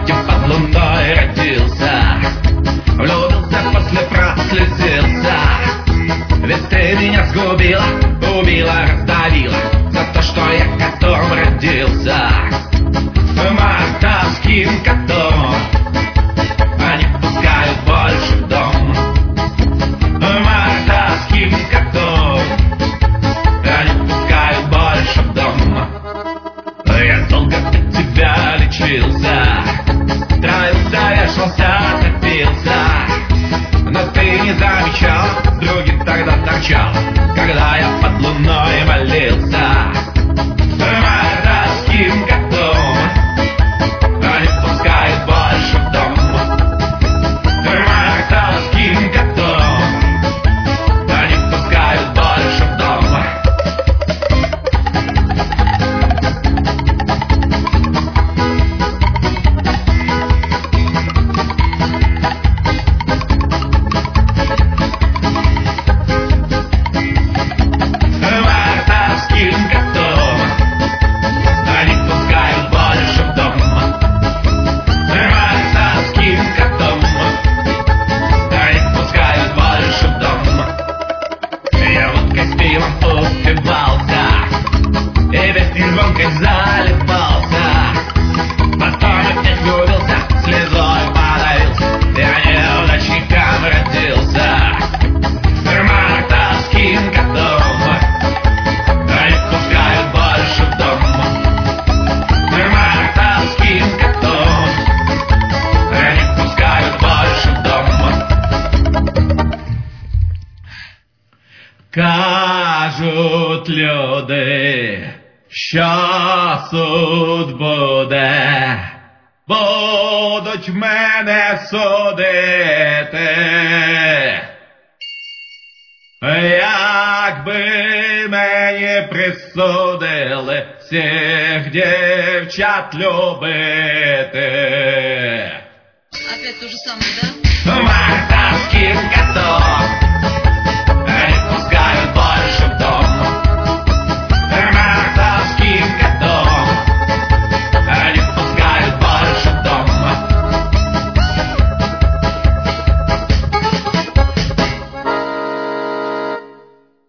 где под луной родился, влюбился, после прослезился. Ведь ты меня сгубила, убила, раздавила за то, что я котом родился, мартовским котом. Они пускают больше в дом, мартовским котом. Они пускают больше в дом. Я долго от тебя лечился, травился, вешался, топился, но ты не замечал, в друге тогда торчал, когда я под луной молился. Мартовским котом они пускают больше в дом, мартовским котом они пускают больше в дом. И песней звонкой залипался, потом опять влюбился, слезой подавился, я неудачником родился. Мартовским котом они пускают больше в дом, мартовским котом они пускают больше в дом. Кажуть люди, що суд буде, будуть мене судити. Якби мені присудили всіх дівчат любити. Опять то же самое, да? Мартовским котом